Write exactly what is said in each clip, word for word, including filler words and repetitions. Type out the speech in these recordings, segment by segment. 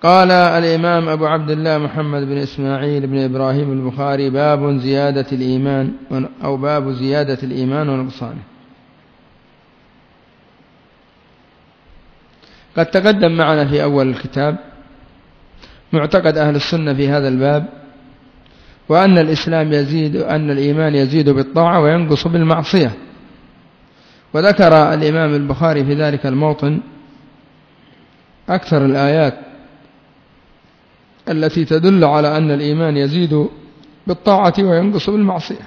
قال الإمام أبو عبد الله محمد بن إسماعيل بن إبراهيم البخاري: باب زيادة الإيمان أو باب زيادة الإيمان ونقصانه. قد تقدم معنا في أول الكتاب معتقد أهل السنة في هذا الباب، وأن الإسلام يزيد أن الإيمان يزيد بالطاعة وينقص بالمعصية. وذكر الإمام البخاري في ذلك الموطن أكثر الآيات التي تدل على أن الإيمان يزيد بالطاعة وينقص بالمعصية.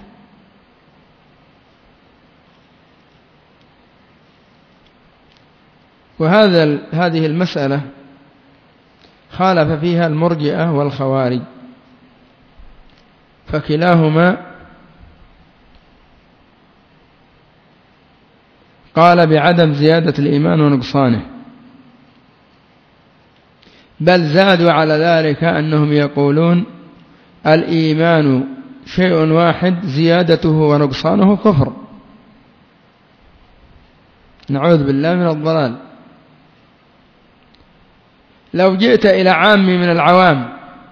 وهذا هذه المسألة خالف فيها المرجئة والخوارج، فكلاهما قال بعدم زيادة الإيمان ونقصانه، بل زادوا على ذلك أنهم يقولون الإيمان شيء واحد زيادته ونقصانه كفر. نعوذ بالله من الضلال. لو جئت إلى عام من العوام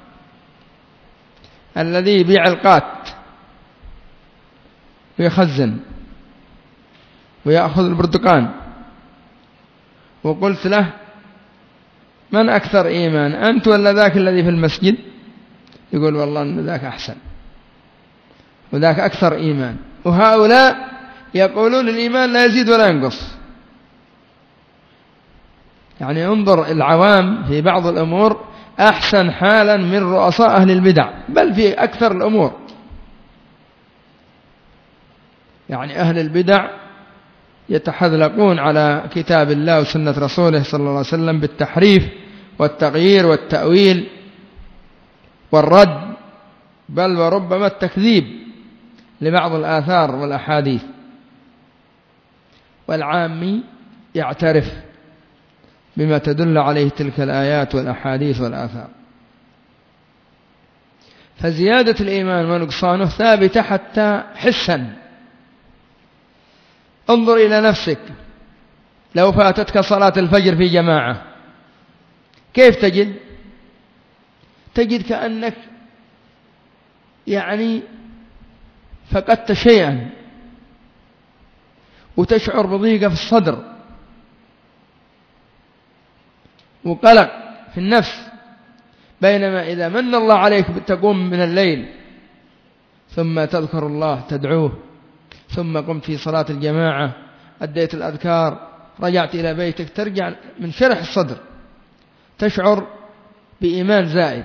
الذي يبيع القات ويخزن ويأخذ البرتقان وقلت له: من أكثر إيمان، أنت ولا ذاك الذي في المسجد؟ يقول: والله أن ذاك أحسن وذاك أكثر إيمان. وهؤلاء يقولون الإيمان لا يزيد ولا ينقص. يعني انظر، العوام في بعض الأمور أحسن حالا من رؤساء أهل البدع، بل في أكثر الأمور. يعني أهل البدع يتحذلقون على كتاب الله وسنة رسوله صلى الله عليه وسلم بالتحريف والتغيير والتأويل والرد، بل وربما التكذيب لبعض الآثار والأحاديث. والعامي يعترف بما تدل عليه تلك الآيات والأحاديث والآثار. فزيادة الإيمان ونقصانه ثابتة حتى حسا. انظر إلى نفسك، لو فاتتك صلاة الفجر في جماعة كيف تجد؟ تجد كأنك يعني فقدت شيئا، وتشعر بضيقة في الصدر وقلق في النفس. بينما إذا من الله عليك تقوم من الليل ثم تذكر الله تدعوه، ثم قمت في صلاة الجماعة أديت الأذكار رجعت إلى بيتك، ترجع من شرح الصدر، تشعر بإيمان زائد.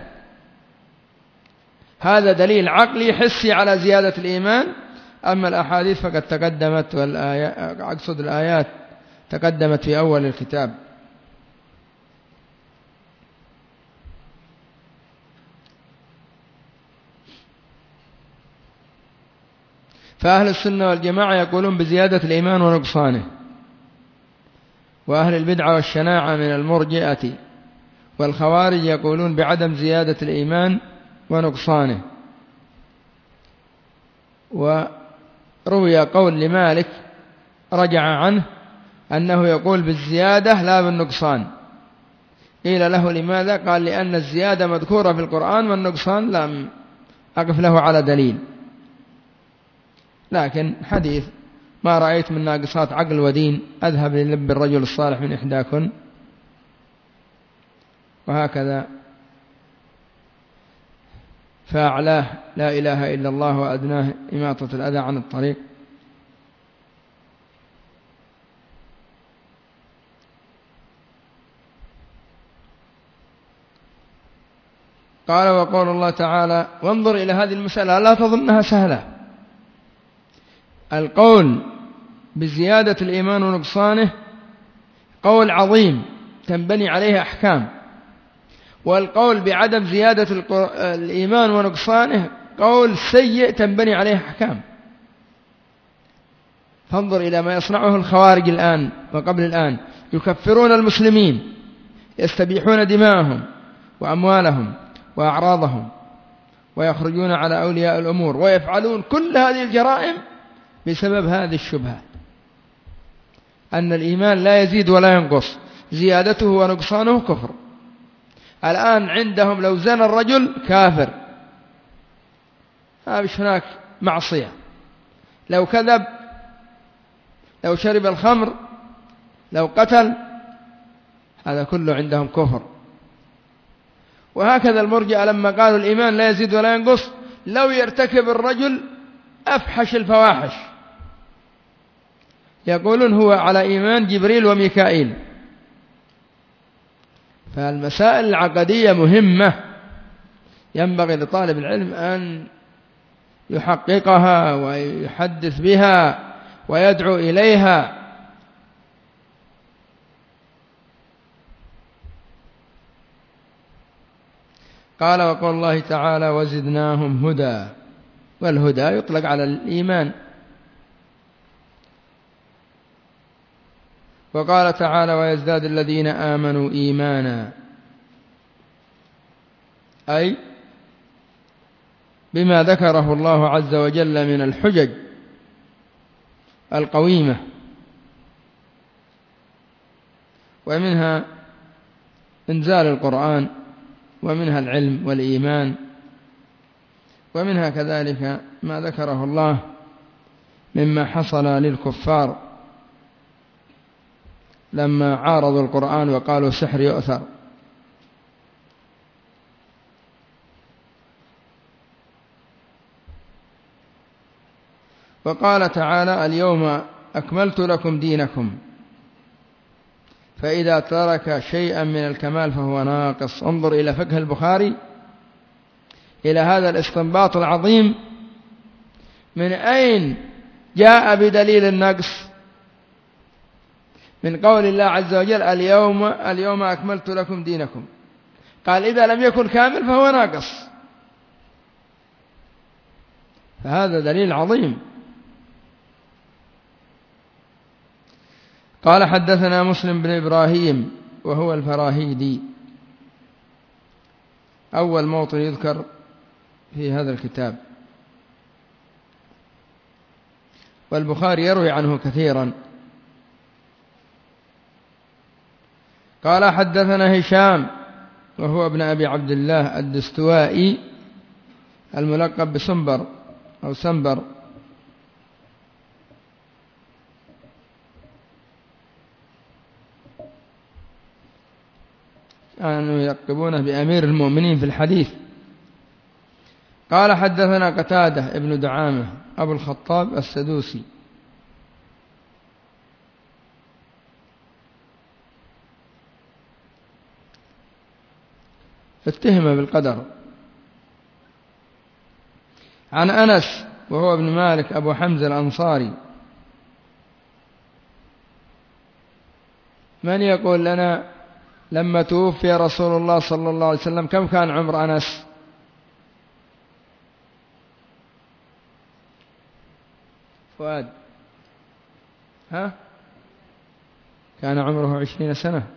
هذا دليل عقلي حسي على زيادة الإيمان. أما الأحاديث فقد تقدمت، والآيات أقصد الآيات تقدمت في أول الكتاب. فأهل السنة والجماعة يقولون بزيادة الإيمان ونقصانه، وأهل البدعة والشناعة من المرجئة والخوارج يقولون بعدم زيادة الإيمان ونقصانه. وروي قول لمالك رجع عنه أنه يقول بالزيادة لا بالنقصان. قيل له: لماذا؟ قال: لأن الزيادة مذكورة في القرآن والنقصان لم أقف له على دليل. لكن حديث ما رأيت من ناقصات عقل ودين أذهب للب الرجل الصالح من إحداكن، وهكذا. فأعلاه لا إله إلا الله وأدناه إماطة الأذى عن الطريق. قال: وقول الله تعالى: وانظر إلى هذه المسألة لا تظنها سهلة. القول بزيادة الإيمان ونقصانه قول عظيم تنبني عليه أحكام، والقول بعدم زيادة الإيمان ونقصانه قول سيء تنبني عليه أحكام. فانظر إلى ما يصنعه الخوارج الآن وقبل الآن، يكفرون المسلمين، يستبيحون دماءهم وأموالهم وأعراضهم، ويخرجون على أولياء الأمور، ويفعلون كل هذه الجرائم بسبب هذه الشبهة أن الإيمان لا يزيد ولا ينقص، زيادته ونقصانه كفر. الآن عندهم لو زنى الرجل كافر، ما فيش هناك معصية. لو كذب، لو شرب الخمر، لو قتل، هذا كله عندهم كفر. وهكذا المرجئة لما قالوا الإيمان لا يزيد ولا ينقص، لو يرتكب الرجل أفحش الفواحش يقولون هو على إيمان جبريل وميكائيل. فالمسائل العقدية مهمة، ينبغي لطالب العلم أن يحققها ويحدث بها ويدعو إليها. قال وقال الله تعالى وزدناهم هدى، والهدى يطلق على الإيمان. وقال تعالى ويزداد الذين آمنوا إيمانا، أي بما ذكره الله عز وجل من الحجج القويمة، ومنها إنزال القرآن، ومنها العلم والإيمان، ومنها كذلك ما ذكره الله مما حصل للكفار لما عارضوا القرآن وقالوا سحر يؤثر. وقال تعالى اليوم أكملت لكم دينكم، فإذا ترك شيئا من الكمال فهو ناقص. انظر إلى فقه البخاري، إلى هذا الاستنباط العظيم، من أين جاء بدليل النقص؟ من قول الله عز وجل اليوم اليوم أكملت لكم دينكم، قال إذا لم يكن كامل فهو ناقص، فهذا دليل عظيم. قال حدثنا مسلم بن إبراهيم وهو الفراهيدي، أول موطن يذكر في هذا الكتاب، والبخاري يروي عنه كثيرا. قال حدثنا هشام وهو ابن أبي عبد الله الدستوائي الملقب بسنبر أو سنبر، كانوا يلقبونه بأمير المؤمنين في الحديث. قال حدثنا قتادة ابن دعامة أبو الخطاب السدوسي، اتهم بالقدر. عن أنس وهو ابن مالك أبو حمزة الأنصاري. من يقول لنا لما توفي رسول الله صلى الله عليه وسلم كم كان عمر أنس؟ فؤاد، ها؟ كان عمره عشرين سنة،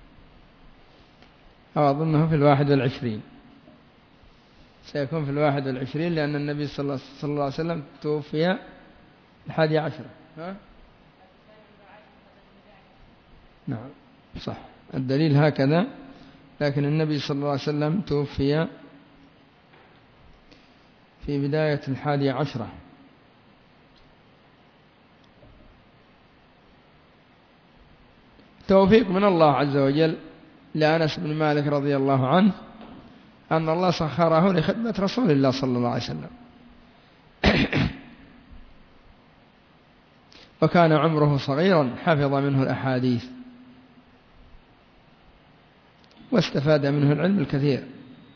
أو أظنه في الواحد والعشرين، سيكون في الواحد والعشرين، لأن النبي صلى الله عليه وسلم توفي الحادي عشر. ها؟ نعم صح، الدليل هكذا، لكن النبي صلى الله عليه وسلم توفي في بداية الحادي عشرة. توفيق من الله عز وجل لأنس بن مالك رضي الله عنه أن الله سخره لخدمة رسول الله صلى الله عليه وسلم، وكان عمره صغيرا، حفظ منه الأحاديث واستفاد منه العلم الكثير.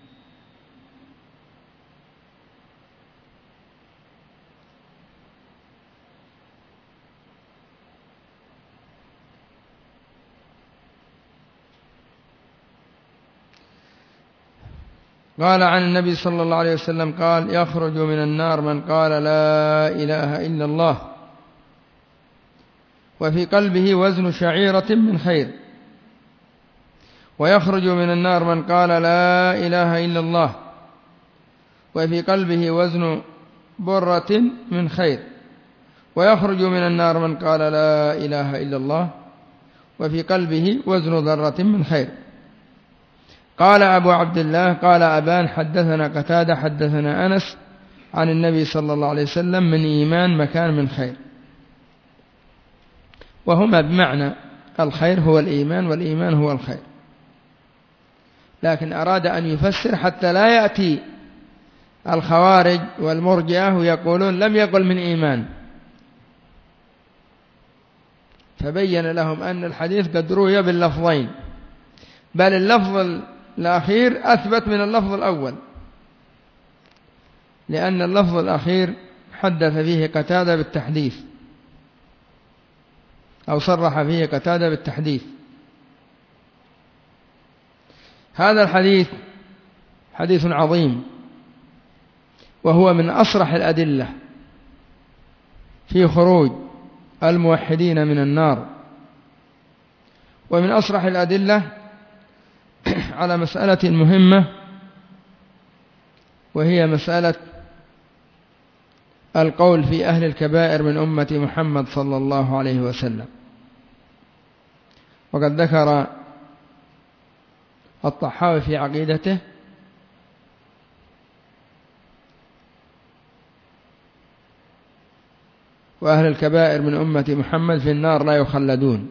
قال عن النبي صلى الله عليه وسلم قال يخرج من النار من قال لا إله إلا الله وفي قلبه وزن شعيرة من خير، ويخرج من النار من قال لا إله إلا الله وفي قلبه وزن برة من خير، ويخرج من النار من قال لا إله إلا الله وفي قلبه وزن ذرة من خير. قال أبو عبد الله قال أبان حدثنا قتادة حدثنا أنس عن النبي صلى الله عليه وسلم من إيمان مكان من خير، وهما بمعنى الخير هو الإيمان والإيمان هو الخير، لكن أراد أن يفسر حتى لا يأتي الخوارج والمرجئة ويقولون لم يقل من إيمان، فبين لهم أن الحديث قد روي باللفظين، بل اللفظ الأخير أثبت من اللفظ الأول، لأن اللفظ الأخير حدث فيه قتادة بالتحديث أو صرح فيه قتادة بالتحديث. هذا الحديث حديث عظيم، وهو من أصرح الأدلة في خروج الموحدين من النار، ومن أصرح الأدلة على مسألة مهمة، وهي مسألة القول في أهل الكبائر من أمة محمد صلى الله عليه وسلم. وقد ذكر الطحاوي في عقيدته وأهل الكبائر من أمة محمد في النار لا يخلدون،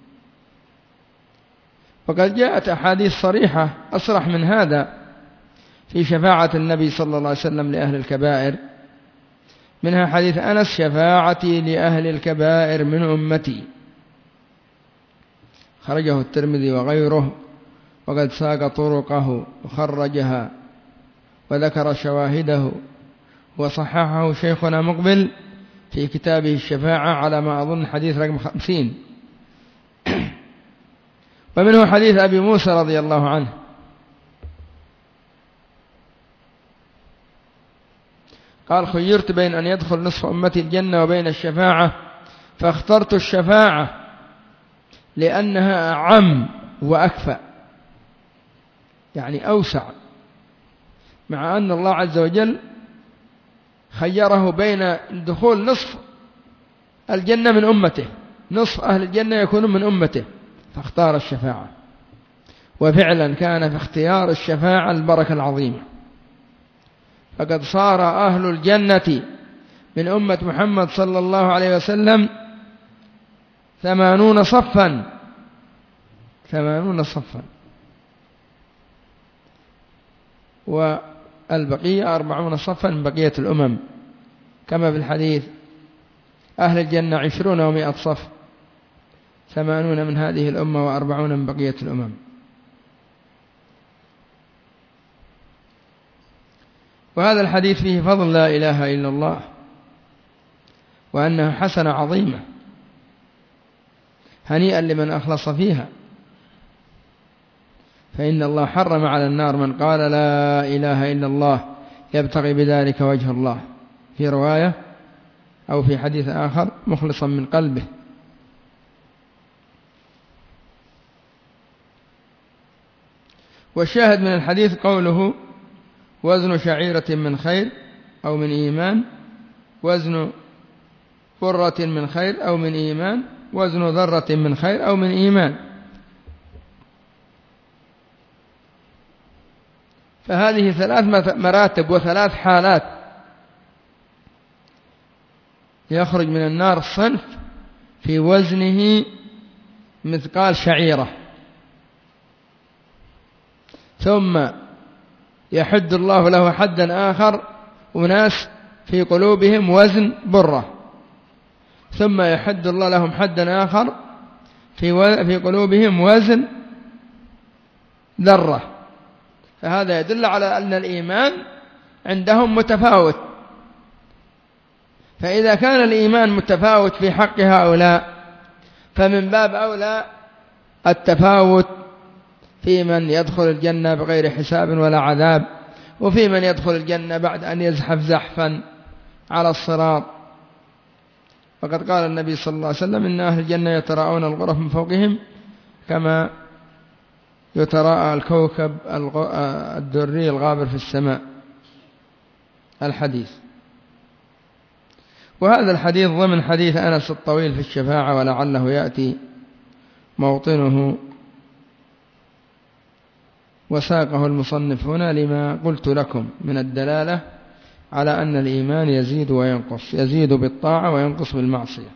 وقد جاءت أحاديث صريحة أصرح من هذا في شفاعة النبي صلى الله عليه وسلم لأهل الكبائر، منها حديث أنس شفاعتي لأهل الكبائر من أمتي، خرجه الترمذي وغيره، وقد ساق طرقه وخرجها وذكر شواهده، وصححه شيخنا مقبل في كتابه الشفاعة على ما أظن حديث رقم خمسين. ومنه حديث أبي موسى رضي الله عنه قال خيرت بين أن يدخل نصف أمتي الجنة وبين الشفاعة فاخترت الشفاعة لأنها أعم وأكفأ، يعني أوسع، مع أن الله عز وجل خيره بين دخول نصف الجنة من أمته، نصف أهل الجنة يكونون من أمته، فاختار الشفاعة، وفعلا كان في اختيار الشفاعة البركة العظيمة، فقد صار أهل الجنة من أمة محمد صلى الله عليه وسلم ثمانون صفا ثمانون صفا والبقية أربعون صفا من بقية الأمم، كما في الحديث أهل الجنة عشرون ومائة صف، ثمانون من هذه الأمة وأربعون من بقية الأمم. وهذا الحديث فيه فضل لا إله إلا الله، وأنها حسنة عظيمة هنيئا لمن أخلص فيها، فإن الله حرم على النار من قال لا إله إلا الله يبتغي بذلك وجه الله، في رواية أو في حديث آخر مخلصا من قلبه. والشاهد من الحديث قوله وزن شعيرة من خير أو من إيمان، وزن برة من خير أو من إيمان، وزن ذرة من خير أو من إيمان. فهذه ثلاث مراتب وثلاث حالات يخرج من النار صنف في وزنه مثقال شعيرة، ثم يحد الله له حدا آخر وناس في قلوبهم وزن برة، ثم يحد الله لهم حدا آخر في في قلوبهم وزن ذرة. فهذا يدل على أن الإيمان عندهم متفاوت، فإذا كان الإيمان متفاوت في حق هؤلاء فمن باب أولى التفاوت في من يدخل الجنة بغير حساب ولا عذاب، وفي من يدخل الجنة بعد أن يزحف زحفا على الصراط. فقد قال النبي صلى الله عليه وسلم إن أهل الجنة يتراءون الغرف من فوقهم كما يتراءى الكوكب الدري الغابر في السماء، الحديث. وهذا الحديث ضمن حديث أنس الطويل في الشفاعة، ولعله يأتي موطنه وساقه المصنف هنا لما قلت لكم من الدلالة على أن الإيمان يزيد وينقص، يزيد بالطاعة وينقص بالمعصية.